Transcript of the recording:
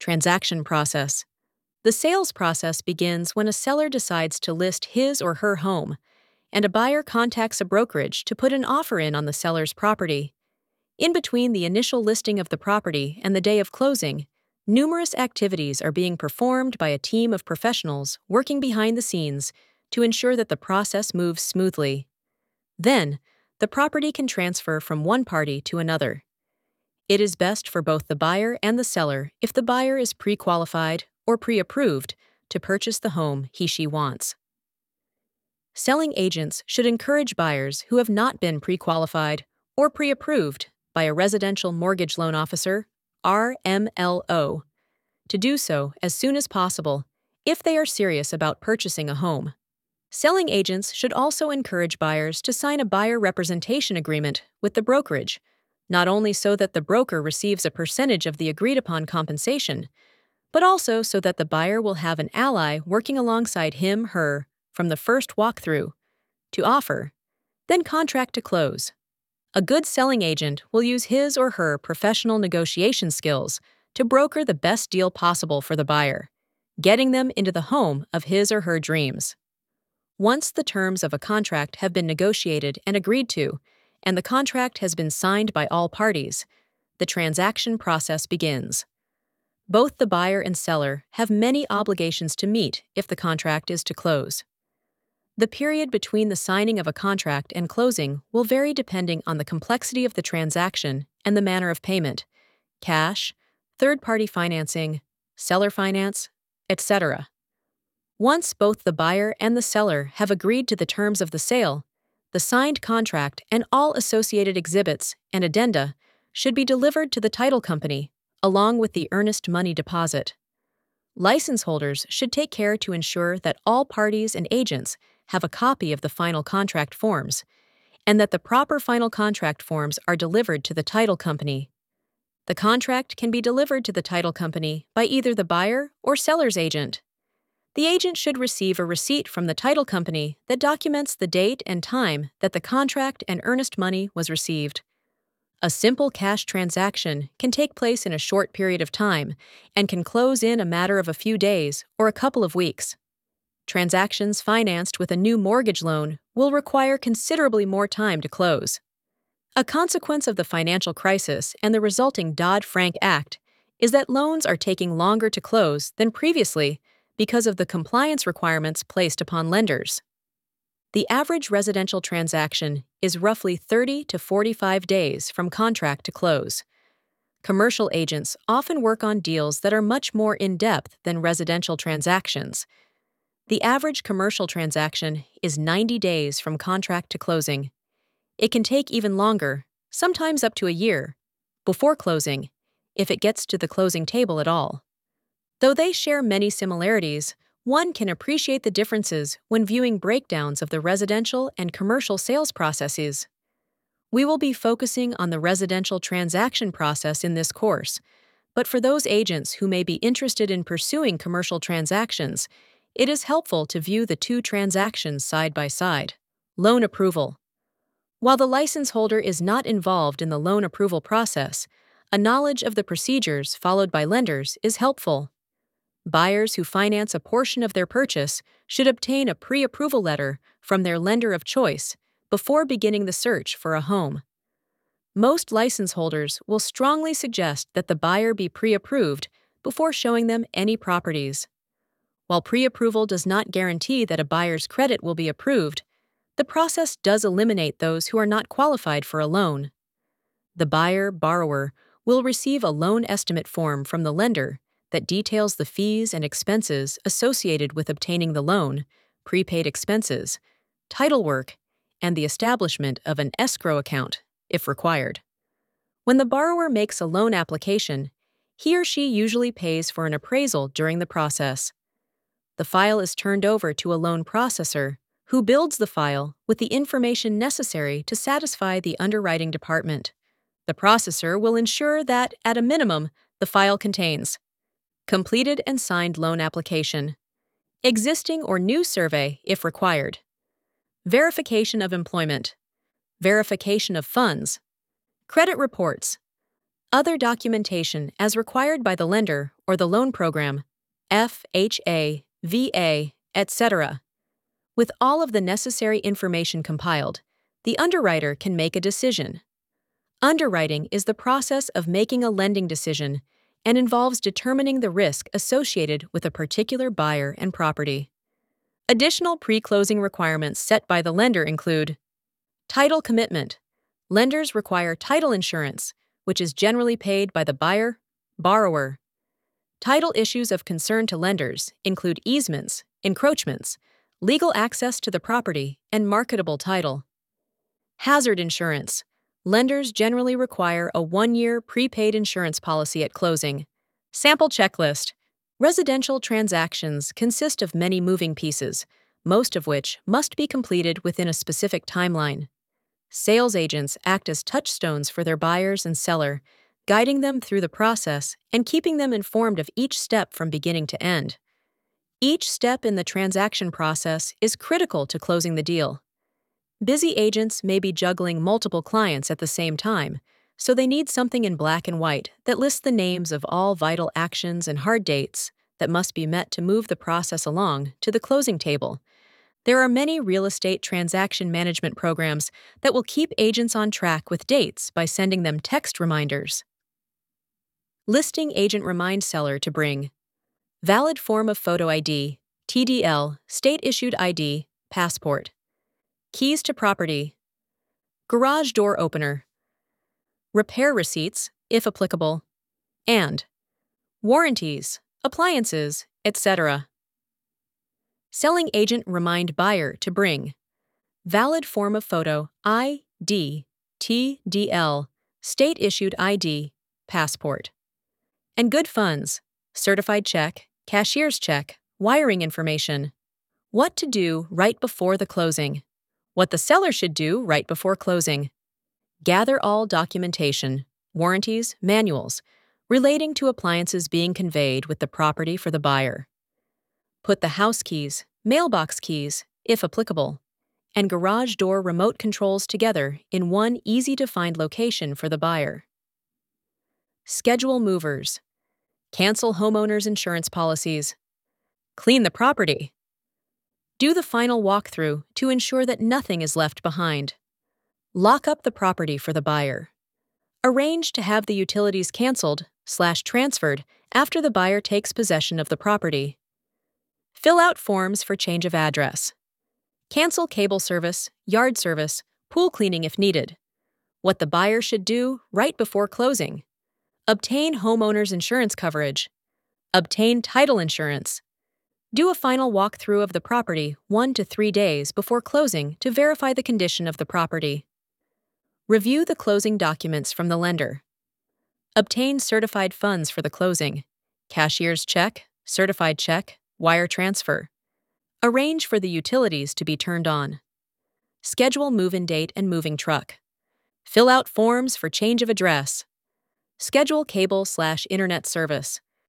Transaction process. The sales process begins when a seller decides to list his or her home, and a buyer contacts a brokerage to put an offer in on the seller's property. In between the initial listing of the property and the day of closing, numerous activities are being performed by a team of professionals working behind the scenes to ensure that the process moves smoothly. Then, the property can transfer from one party to another. It is best for both the buyer and the seller if the buyer is pre-qualified or pre-approved to purchase the home he/she wants. Selling agents should encourage buyers who have not been pre-qualified or pre-approved by a residential mortgage loan officer, RMLO, to do so as soon as possible if they are serious about purchasing a home. Selling agents should also encourage buyers to sign a buyer representation agreement with the brokerage, not only so that the broker receives a percentage of the agreed-upon compensation, but also so that the buyer will have an ally working alongside him/her from the first walkthrough to offer, then contract to close. A good selling agent will use his or her professional negotiation skills to broker the best deal possible for the buyer, getting them into the home of his or her dreams. Once the terms of a contract have been negotiated and agreed to, and the contract has been signed by all parties, the transaction process begins. Both the buyer and seller have many obligations to meet if the contract is to close. The period between the signing of a contract and closing will vary depending on the complexity of the transaction and the manner of payment: cash, third-party financing, seller finance, etc. Once both the buyer and the seller have agreed to the terms of the sale, the signed contract and all associated exhibits and addenda should be delivered to the title company, along with the earnest money deposit. License holders should take care to ensure that all parties and agents have a copy of the final contract forms, and that the proper final contract forms are delivered to the title company. The contract can be delivered to the title company by either the buyer or seller's agent. The agent should receive a receipt from the title company that documents the date and time that the contract and earnest money was received. A simple cash transaction can take place in a short period of time and can close in a matter of a few days or a couple of weeks. Transactions financed with a new mortgage loan will require considerably more time to close. A consequence of the financial crisis and the resulting Dodd-Frank Act is that loans are taking longer to close than previously because of the compliance requirements placed upon lenders. The average residential transaction is roughly 30 to 45 days from contract to close. Commercial agents often work on deals that are much more in-depth than residential transactions. The average commercial transaction is 90 days from contract to closing. It can take even longer, sometimes up to a year, before closing, if it gets to the closing table at all. Though they share many similarities, one can appreciate the differences when viewing breakdowns of the residential and commercial sales processes. We will be focusing on the residential transaction process in this course, but for those agents who may be interested in pursuing commercial transactions, it is helpful to view the two transactions side by side. Loan approval. While the license holder is not involved in the loan approval process, a knowledge of the procedures followed by lenders is helpful. Buyers who finance a portion of their purchase should obtain a pre-approval letter from their lender of choice before beginning the search for a home. Most license holders will strongly suggest that the buyer be pre-approved before showing them any properties. While pre-approval does not guarantee that a buyer's credit will be approved, the process does eliminate those who are not qualified for a loan. The buyer-borrower will receive a loan estimate form from the lender that details the fees and expenses associated with obtaining the loan, prepaid expenses, title work, and the establishment of an escrow account, if required. When the borrower makes a loan application, he or she usually pays for an appraisal during the process. The file is turned over to a loan processor, who builds the file with the information necessary to satisfy the underwriting department. The processor will ensure that, at a minimum, the file contains completed and signed loan application, existing or new survey if required, verification of employment, verification of funds, credit reports, other documentation as required by the lender or the loan program, FHA, VA, etc. With all of the necessary information compiled, the underwriter can make a decision. Underwriting is the process of making a lending decision and involves determining the risk associated with a particular buyer and property. Additional pre-closing requirements set by the lender include title commitment. Lenders require title insurance, which is generally paid by the buyer, borrower. Title issues of concern to lenders include easements, encroachments, legal access to the property, and marketable title. Hazard insurance. Lenders generally require a 1-year prepaid insurance policy at closing. Sample checklist. Residential transactions consist of many moving pieces, most of which must be completed within a specific timeline. Sales agents act as touchstones for their buyers and seller, guiding them through the process and keeping them informed of each step from beginning to end. Each step in the transaction process is critical to closing the deal. Busy agents may be juggling multiple clients at the same time, so they need something in black and white that lists the names of all vital actions and hard dates that must be met to move the process along to the closing table. There are many real estate transaction management programs that will keep agents on track with dates by sending them text reminders. Listing agent reminds seller to bring valid form of photo ID, TDL, state-issued ID, passport. Keys to property. Garage door opener. Repair receipts, if applicable. And warranties, appliances, etc. Selling agent remind buyer to bring valid form of photo ID, TDL, state-issued ID, passport. And good funds, certified check, cashier's check, wiring information. What to do right before the closing. What the seller should do right before closing. Gather all documentation, warranties, manuals, relating to appliances being conveyed with the property for the buyer. Put the house keys, mailbox keys, if applicable, and garage door remote controls together in one easy-to-find location for the buyer. Schedule movers. Cancel homeowners' insurance policies. Clean the property. Do the final walkthrough to ensure that nothing is left behind. Lock up the property for the buyer. Arrange to have the utilities canceled/transferred after the buyer takes possession of the property. Fill out forms for change of address. Cancel cable service, yard service, pool cleaning if needed. What the buyer should do right before closing. Obtain homeowners insurance coverage. Obtain title insurance. Do a final walkthrough of the property 1 to 3 days before closing to verify the condition of the property. Review the closing documents from the lender. Obtain certified funds for the closing. Cashier's check, certified check, wire transfer. Arrange for the utilities to be turned on. Schedule move-in date and moving truck. Fill out forms for change of address. Schedule cable/internet service.